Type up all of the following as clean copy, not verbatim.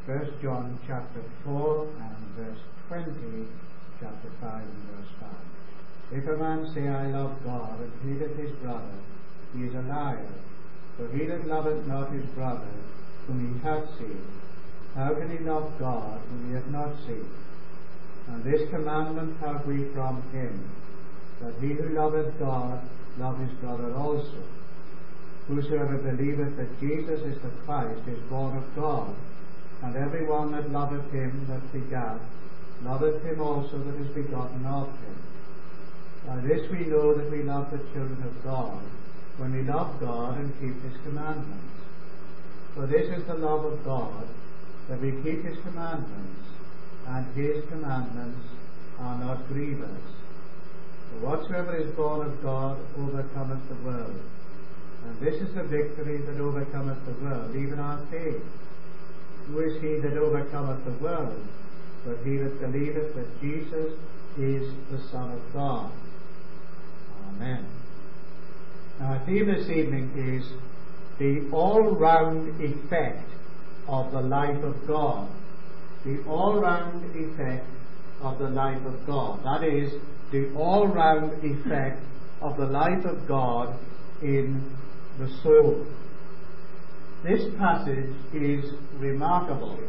1 John chapter 4 and verse 20, chapter 5 and verse 5. If a man say, I love God, and hateth his brother, he is a liar. For he that loveth not his brother, whom he hath seen, how can he love God, whom he hath not seen? And this commandment have we from him, that he who loveth God love his brother also. Whosoever believeth that Jesus is the Christ is born of God, and every one that loveth him that begat loveth him also that is begotten of him. By this we know that we love the children of God, when we love God and keep his commandments. For this is the love of God, that we keep his commandments, and his commandments are not grievous. For whatsoever is born of God overcometh the world. And this is the victory that overcometh the world, even our faith. Who is he that overcometh the world, but he that believeth that Jesus is the Son of God? Amen. Now, our theme this evening is the all-round effect of the life of God. The all-round effect of the life of God. That is, the all-round effect of the life of God in the soul. This passage is remarkable.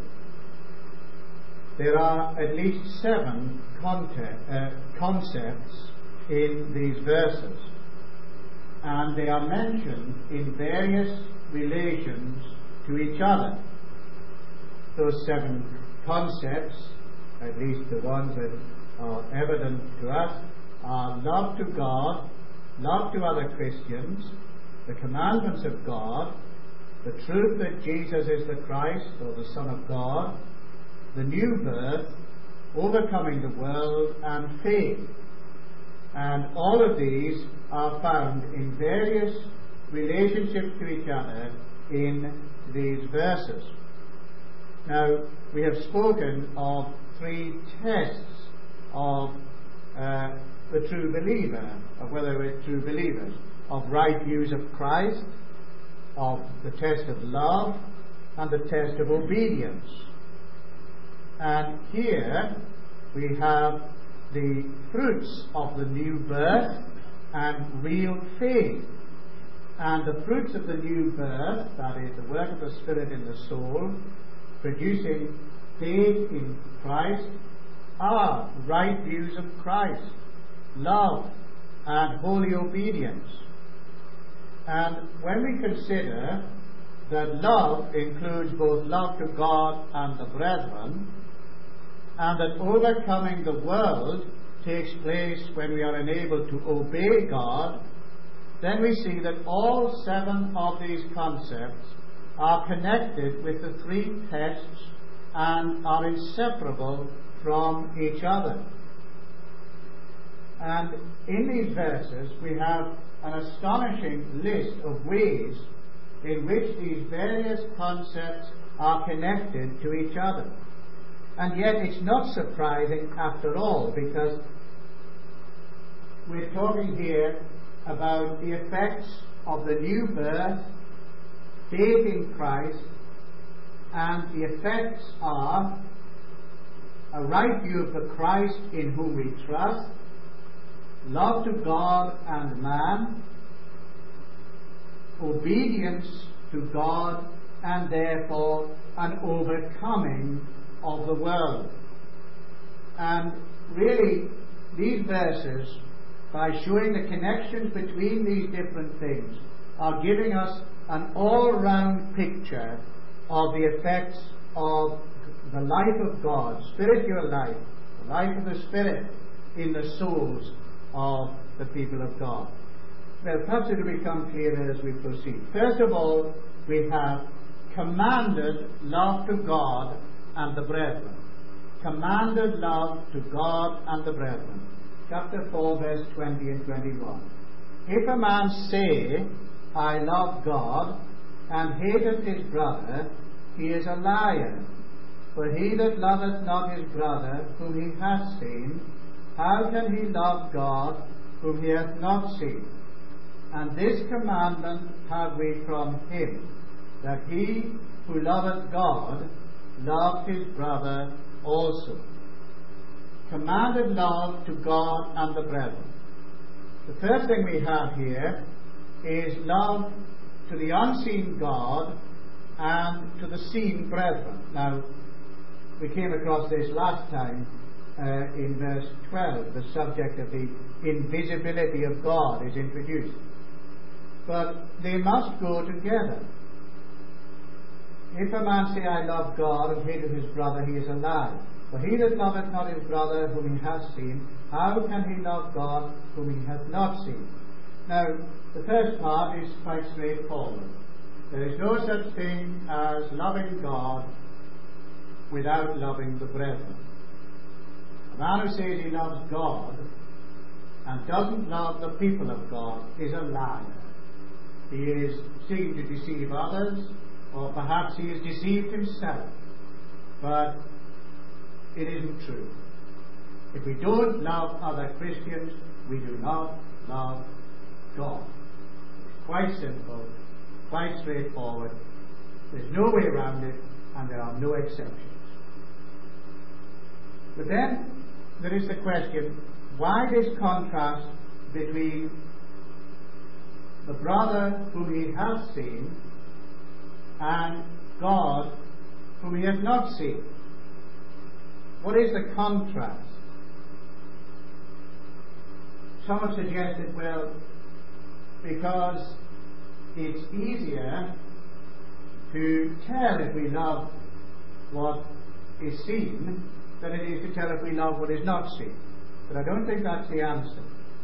There are at least 7 concepts in these verses, and they are mentioned in various relations to each other. Those 7 concepts, at least the ones that are evident to us, are love to God, love to other Christians, the commandments of God, the truth that Jesus is the Christ or the Son of God, the new birth, overcoming the world, and faith. And all of these are found in various relationships to each other in these verses. Now, we have spoken of 3 tests of the true believer, of whether we're true believers, of right views of Christ, of the test of love, and the test of obedience. And here we have the fruits of the new birth and real faith. And the fruits of the new birth, that is, the work of the Spirit in the soul, producing faith in Christ, are right views of Christ, love, and holy obedience. And when we consider that love includes both love to God and the brethren, and that overcoming the world takes place when we are enabled to obey God, then we see that all 7 of these concepts are connected with the 3 tests and are inseparable from each other. And in these verses we have an astonishing list of ways in which these various concepts are connected to each other. And yet it's not surprising after all, because we're talking here about the effects of the new birth, faith in Christ, and the effects are a right view of the Christ in whom we trust, love to God and man, obedience to God, and therefore an overcoming of the world. And really, these verses, by showing the connections between these different things, are giving us an all-round picture of the effects of the life of God, spiritual life, the life of the Spirit in the souls of the people of God. Well, perhaps it will become clearer as we proceed. First of all, we have commanded love to God and the brethren. Commanded love to God and the brethren. Chapter 4, verse 20 and 21. If a man say, I love God, and hateth his brother, he is a liar. For he that loveth not his brother, whom he hath seen, how can he love God, whom he hath not seen? And this commandment have we from him, that he who loveth God loved his brother also. Commanded love to God and the brethren. The first thing we have here is love to the unseen God and to the seen brethren. Now, we came across this last time in verse 12. The subject of the invisibility of God is introduced. But they must go together. If a man say, I love God, and hateth his brother, he is a liar. For he that loveth not his brother whom he hath seen, how can he love God whom he hath not seen? Now, the first part is quite straightforward. There is no such thing as loving God without loving the brethren. A man who says he loves God and doesn't love the people of God is a liar. He is seeking to deceive others, or perhaps he is deceived himself. But it isn't true. If we don't love other Christians, we do not love God. It's quite simple, quite straightforward. There's no way around it, and there are no exceptions. But then there is the question, why this contrast between the brother whom he has seen and God whom he has not seen? What is the contrast? Some have suggested, well, because it's easier to tell if we love what is seen than it is to tell if we love what is not seen. But I don't think that's the answer.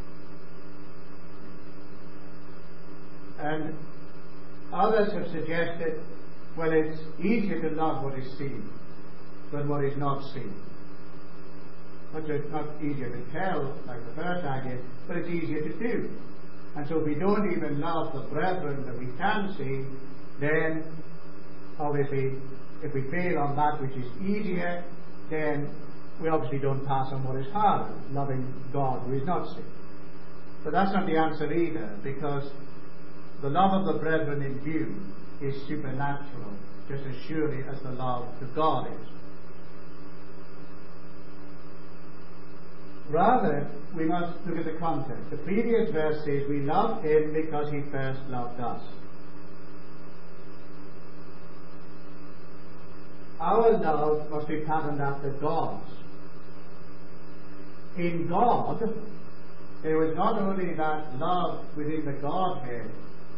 And others have suggested, well, it's easier to love what is seen than what is not seen. But it's not easier to tell, like the first idea, but it's easier to do. And so if we don't even love the brethren that we can see, then obviously if we fail on that which is easier, then we obviously don't pass on what is harder, loving God who is not seen. But that's not the answer either, because the love of the brethren in view is supernatural, just as surely as the love to God is. Rather, we must look at the context. The previous verse says, we love him because he first loved us. Our love must be patterned after God's. In God, there was not only that love within the Godhead,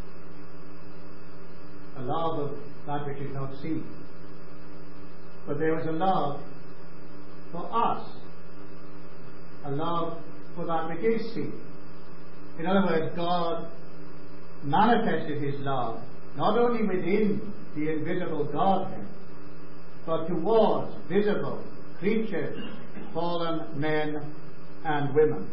a love of that which is not seen, but there was a love for us, a love for that which is seen. In other words, God manifested his love not only within the invisible Godhead, but towards visible creatures, fallen men and women.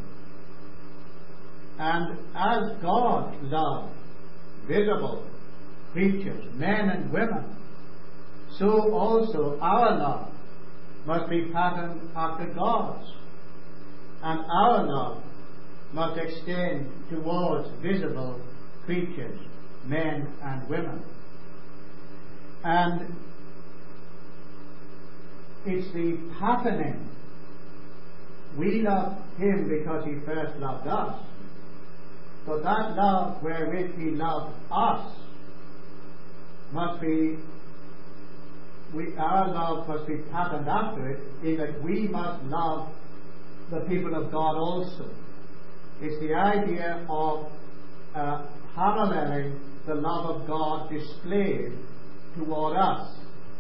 And as God loved visible creatures, men and women, so also our love must be patterned after God's. And our love must extend towards visible creatures, men and women. And it's the patterning. We love him because he first loved us. But that love wherewith he loved us must be, our love must be patterned after it, in that we must love the people of God also. It's the idea of paralleling the love of God displayed toward us.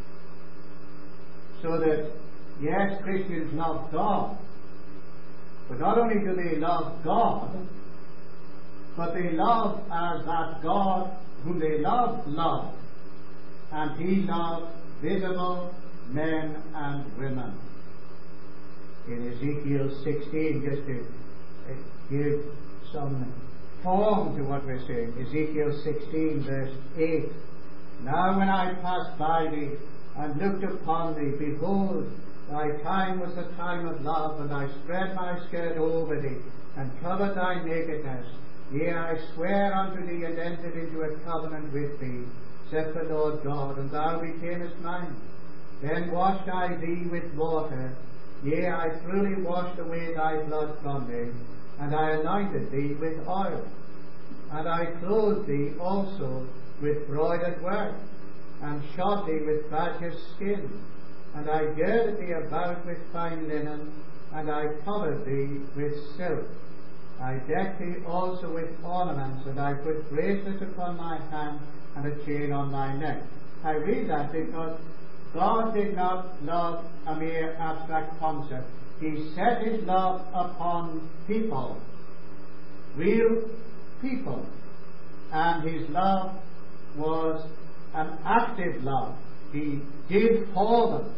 So that, yes, Christians love God, but not only do they love God, but they love as that God whom they loved. And he loved visible men and women. In Ezekiel 16, just to give some form to what we're saying, Ezekiel 16 verse 8, now when I passed by thee and looked upon thee, behold, thy time was the time of love, and I spread my skirt over thee, and covered thy nakedness. Yea, I swear unto thee, and entered into a covenant with thee, saith the Lord God, and thou becamest mine. Then washed I thee with water, yea, I truly washed away thy blood from me, and I anointed thee with oil. And I clothed thee also with broidered work, and shod thee with badger's skin, and I girded thee about with fine linen, and I covered thee with silk. I decked thee also with ornaments, and I put bracelets upon thy hand, and a chain on thy neck. I read that because God did not love a mere abstract concept. He set his love upon people, real people, and his love was an active love. He did for them.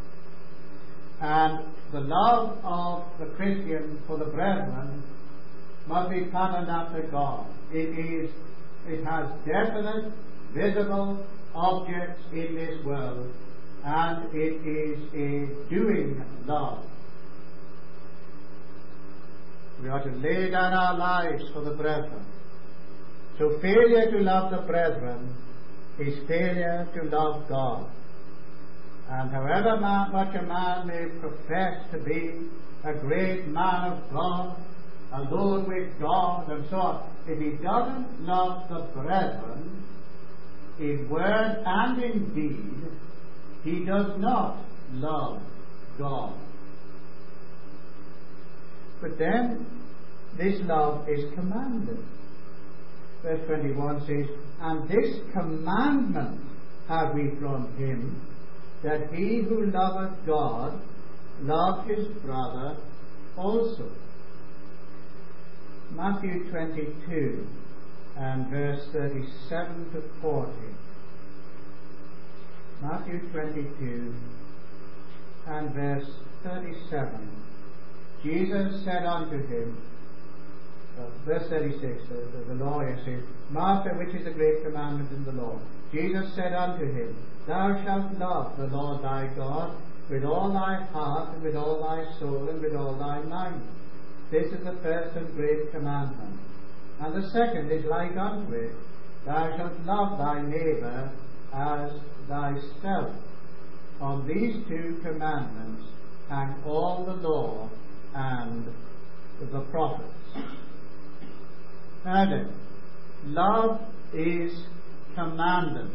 And the love of the Christian for the brethren must be patterned after God. It has definite, visible objects in this world, and it is a doing love. We are to lay down our lives for the brethren. So failure to love the brethren is failure to love God. And however much a man may profess to be a great man of God, alone with God, and so on, if he doesn't love the brethren, in word and in deed, he does not love God. But then, this love is commanded. Verse 21 says, and this commandment have we from him, that he who loveth God love his brother also. Matthew 22 and verse 37 to 40. Matthew 22 and verse 37. Jesus said unto him, verse 36, the lawyer says, Master, which is the great commandment in the law? Jesus said unto him, Thou shalt love the Lord thy God with all thy heart, and with all thy soul, and with all thy mind. This is the first and great commandment. And the second is like unto it, Thou shalt love thy neighbour as thyself. On these two commandments hang all the law and the prophets. Now then, love is commanded.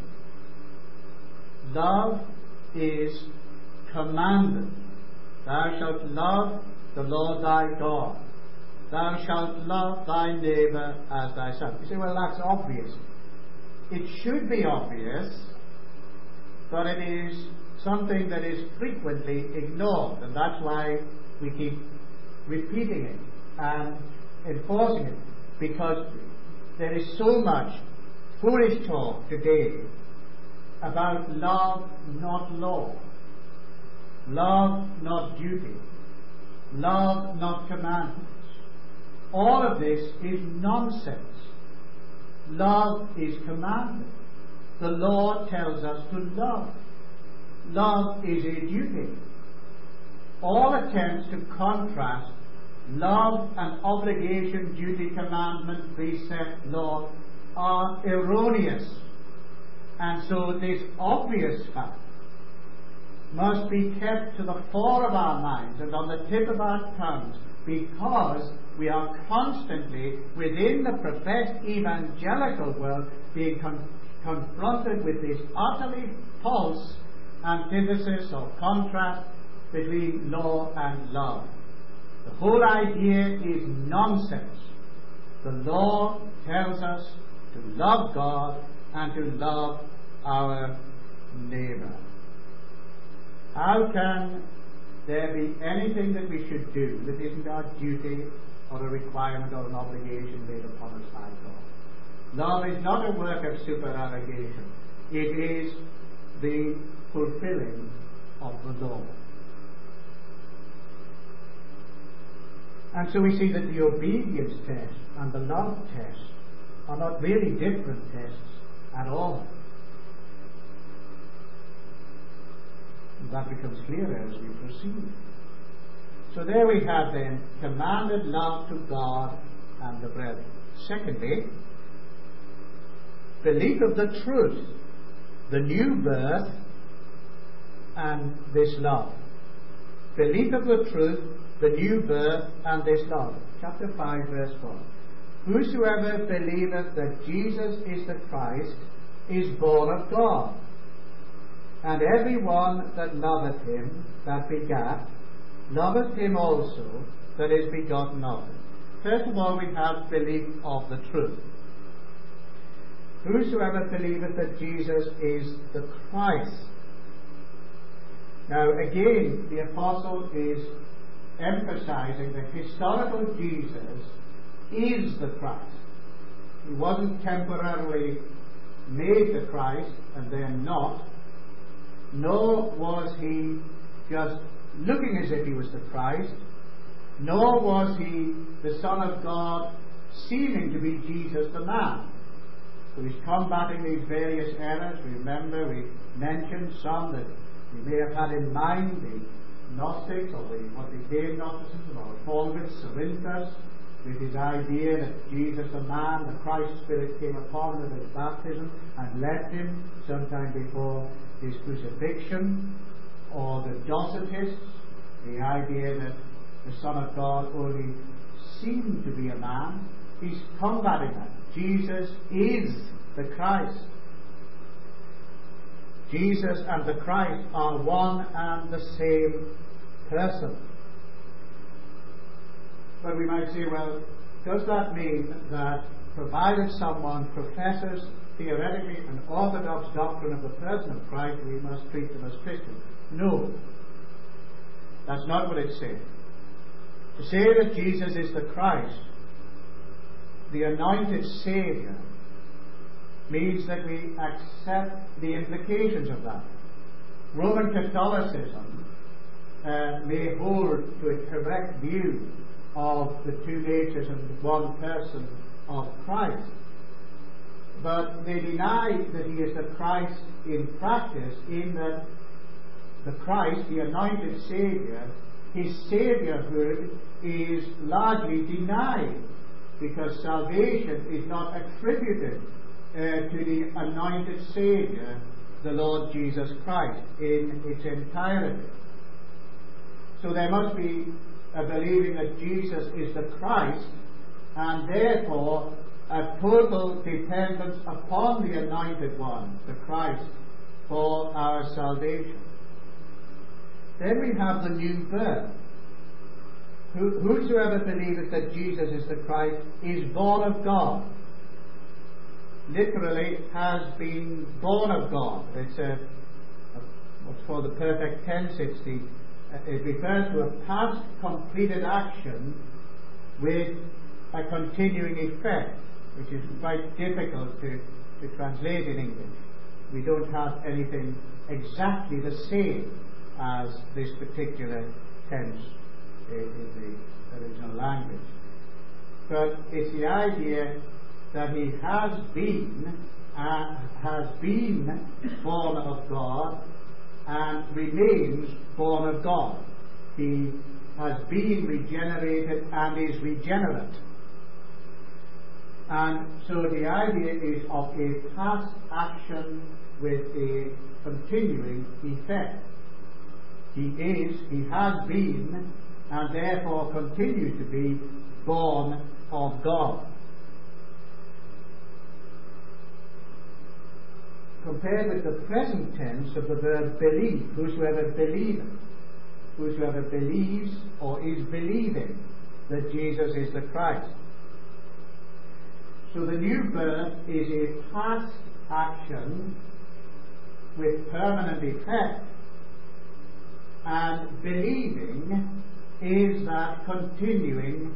Love is commanded. Thou shalt love the Lord thy God. Thou shalt love thy neighbour as thyself. You say, well, that's obvious. It should be obvious, but it is something that is frequently ignored, and that's why we keep repeating it and enforcing it, because there is so much foolish talk today about love, not law, love, not duty, love, not commandments. All of this is nonsense. Love is commanded. The law tells us to love. Love is a duty. All attempts to contrast love and obligation, duty, commandment, precept, law are erroneous. And so this obvious fact must be kept to the fore of our minds and on the tip of our tongues, because we are constantly, within the professed evangelical world, being confronted with this utterly false antithesis or contrast between law and love. The whole idea is nonsense. The law tells us to love God and to love our neighbour. How can there be anything that we should do that isn't our duty or a requirement or an obligation laid upon us by God? Love is not a work of supererogation. It is the fulfilling of the law. And so we see that the obedience test and the love test are not really different tests at all. And that becomes clearer as we proceed. So there we have then commanded love to God and the brethren. Secondly, belief of the truth, the new birth, and this love. Belief of the truth, the new birth, and this love. Chapter 5, verse 1. Whosoever believeth that Jesus is the Christ is born of God. And every one that loveth him that begat, loveth him also that is begotten of him. First of all, we have belief of the truth. Whosoever believeth that Jesus is the Christ. Now again, the apostle is emphasizing that historical Jesus is the Christ. He wasn't temporarily made the Christ and then not, nor was he just looking as if he was the Christ, nor was he the Son of God seeming to be Jesus the man. So he's combating these various errors. Remember, we mentioned some that we may have had in mind, the Gnostics, or what became Gnosticism, or Paulus, Cerinthus, with his idea that Jesus the man, the Christ Spirit, came upon him at his baptism and left him sometime before his crucifixion, or the Docetists, the idea that the Son of God only seemed to be a man. He's combating that. Jesus is the Christ. Jesus and the Christ are one and the same person. But we might say, well, does that mean that provided someone professes theoretically an orthodox doctrine of the person of Christ, we must treat them as Christians? No. That's not what it's saying. To say that Jesus is the Christ, the anointed Saviour, means that we accept the implications of that. Roman Catholicism may hold to a correct view of the two natures and one person of Christ, but they deny that he is the Christ in practice, in that the Christ, the anointed Saviour, his saviourhood is largely denied, because salvation is not attributed to the anointed Saviour, the Lord Jesus Christ, in its entirety. So there must be a believing that Jesus is the Christ, and therefore a total dependence upon the Anointed One, the Christ, for our salvation. Then we have the new birth. Whosoever believeth that Jesus is the Christ is born of God. Literally, has been born of God. It's what's called the perfect tense. It refers to a past completed action with a continuing effect, which is quite difficult to translate in English. We don't have anything exactly the same as this particular tense in the original language. But it's the idea that he has been born of God and remains born of God. He has been regenerated and is regenerate. And so the idea is of a past action with a continuing effect. He has been, and therefore continues to be, born of God. Compared with the present tense of the verb believe, whosoever believeth, whosoever believes or is believing that Jesus is the Christ. So the new birth is a past action with permanent effect, and believing is a continuing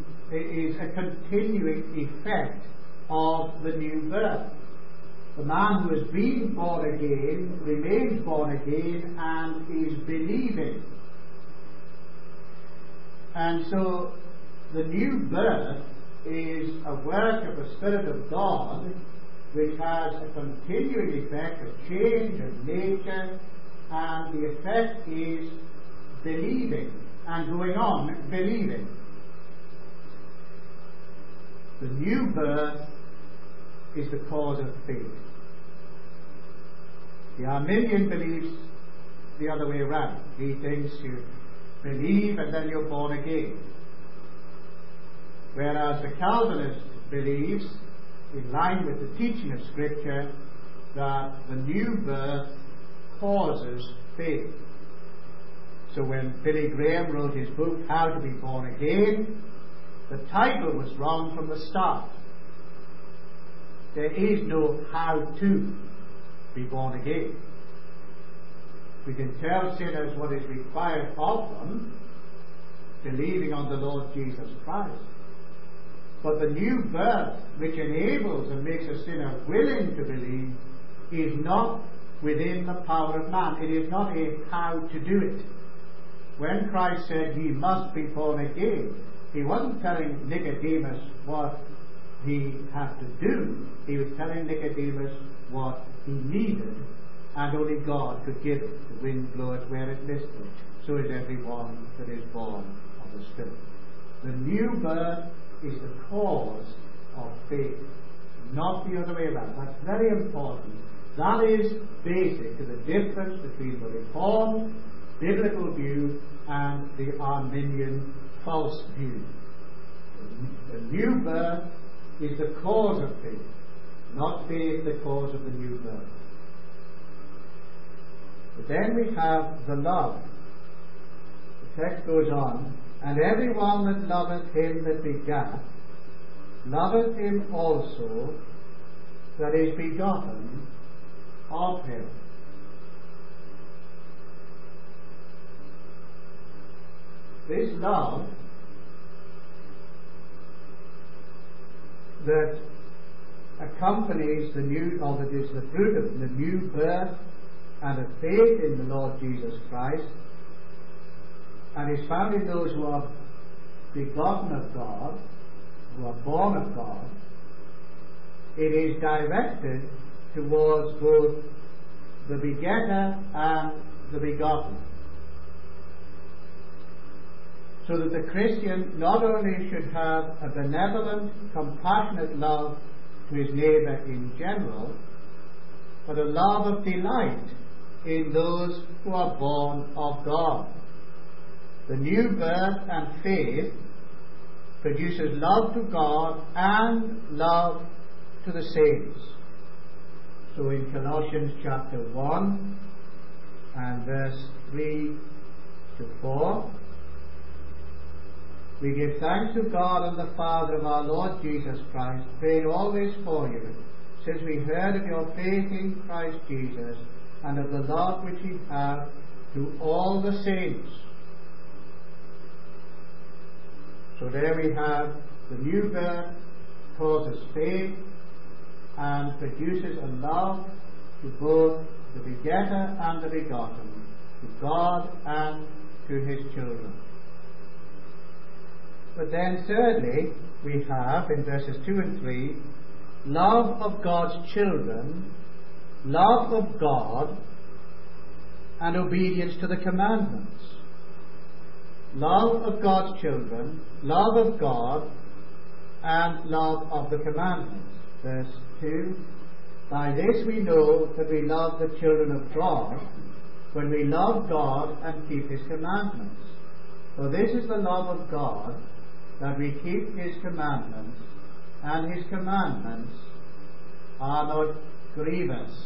effect of the new birth. The man who has been born again remains born again and is believing. And so the new birth is a work of the Spirit of God, which has a continuing effect, a change of nature, and the effect is believing and going on believing. The new birth is the cause of faith. The Arminian believes the other way around. He thinks you believe and then you're born again. Whereas the Calvinist believes, in line with the teaching of Scripture, that the new birth causes faith. So when Billy Graham wrote his book, How to Be Born Again, the title was wrong from the start. There is no how to be born again. We can tell sinners what is required of them, believing on the Lord Jesus Christ. But the new birth, which enables and makes a sinner willing to believe, is not within the power of man. It is not a how to do it. When Christ said he must be born again, he wasn't telling Nicodemus what he had to do. He was telling Nicodemus what he needed, and only God could give it. The wind bloweth where it listeth, so is everyone that is born of the Spirit. The new birth is the cause of faith, not the other way around. That's very important. That is basic to the difference between the Reformed biblical view and the Arminian false view. The new birth is the cause of faith, not faith the cause of the new birth. But then we have the love. The text goes on, and everyone that loveth him that begat, loveth him also that is begotten of him. This love that accompanies the new, or that is the fruit of the new birth and of faith in the Lord Jesus Christ, and is found in those who are begotten of God, who are born of God, it is directed towards both the begetter and the begotten. So that the Christian not only should have a benevolent, compassionate love to his neighbour in general, but a love of delight in those who are born of God. The new birth and faith produces love to God and love to the saints. So in Colossians chapter 1 and verse 3 to 4, we give thanks to God and the Father of our Lord Jesus Christ, praying always for you, since we heard of your faith in Christ Jesus and of the love which ye have to all the saints. So there we have the new birth causes faith and produces a love to both the begetter and the begotten, to God and to his children. But then thirdly, we have in verses 2 and 3, love of God's children, love of God, and obedience to the commandments. Love of God's children, love of God, and love of the commandments. Verse 2, by this we know that we love the children of God, when we love God and keep his commandments. For this is the love of God, that we keep his commandments, and his commandments are not grievous.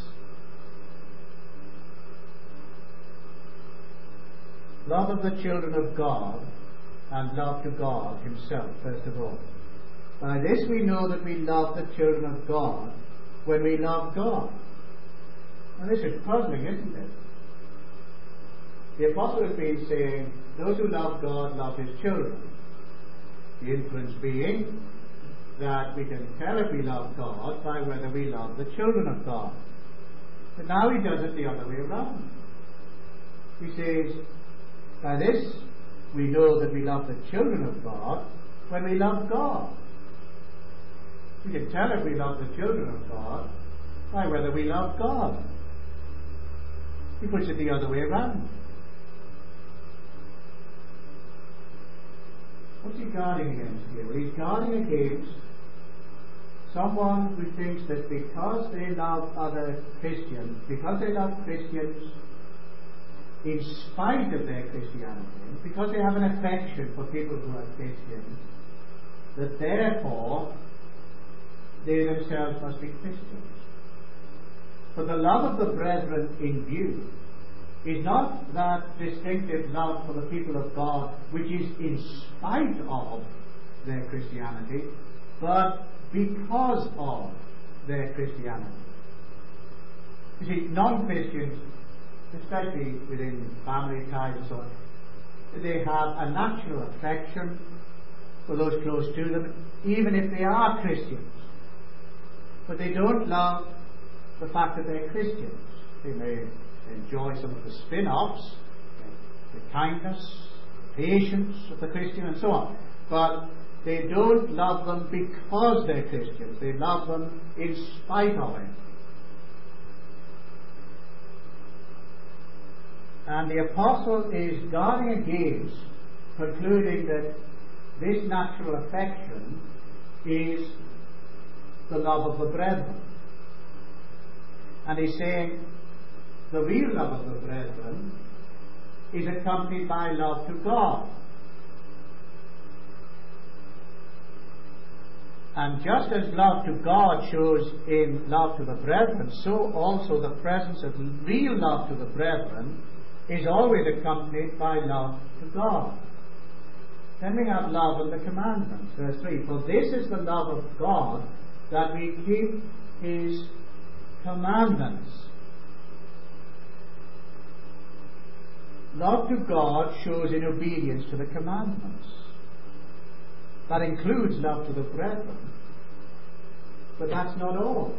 Love of the children of God, and love to God himself, first of all. By this we know that we love the children of God, when we love God. And this is puzzling, isn't it? The apostle has been saying, those who love God love his children. The inference being that we can tell if we love God by whether we love the children of God. But now he does it the other way around. He says, by this we know that we love the children of God when we love God. We can tell if we love the children of God by whether we love God. He puts it the other way around. What's he guarding against here? Well, he's guarding against someone who thinks that because they love other Christians, because they love Christians in spite of their Christianity, because they have an affection for people who are Christians, that therefore they themselves must be Christians. For the love of the brethren in view is not that distinctive love for the people of God which is in spite of their Christianity, but because of their Christianity. You see, non-Christians, especially within family ties and so on, they have a natural affection for those close to them, even if they are Christians. But they don't love the fact that they're Christians. They may enjoy some of the spin-offs, the kindness, the patience of the Christian and so on. But they don't love them because they're Christians. They love them in spite of it. And the apostle is guarding against concluding that this natural affection is the love of the brethren. And he's saying the real love of the brethren is accompanied by love to God. And just as love to God shows in love to the brethren, so also the presence of real love to the brethren is always accompanied by love to God. Then we have love and the commandments. Verse 3, for this is the love of God, that we keep His commandments. Love to God shows in obedience to the commandments. That includes love to the brethren, but that's not all.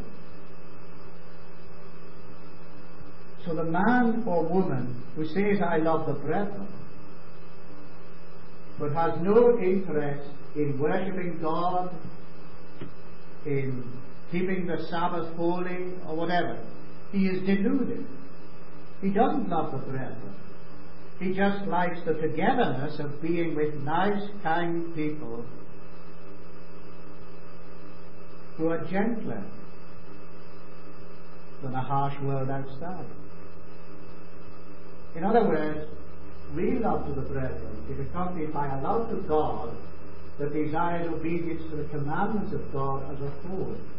So the man or woman who says, I love the brethren, but has no interest in worshipping God, in keeping the Sabbath holy, or whatever, he is deluded. He doesn't love the brethren. He just likes the togetherness of being with nice, kind people who are gentler than a harsh world outside. In other words, real love to the brethren is accompanied by a love to God that desires obedience to the commandments of God as a whole.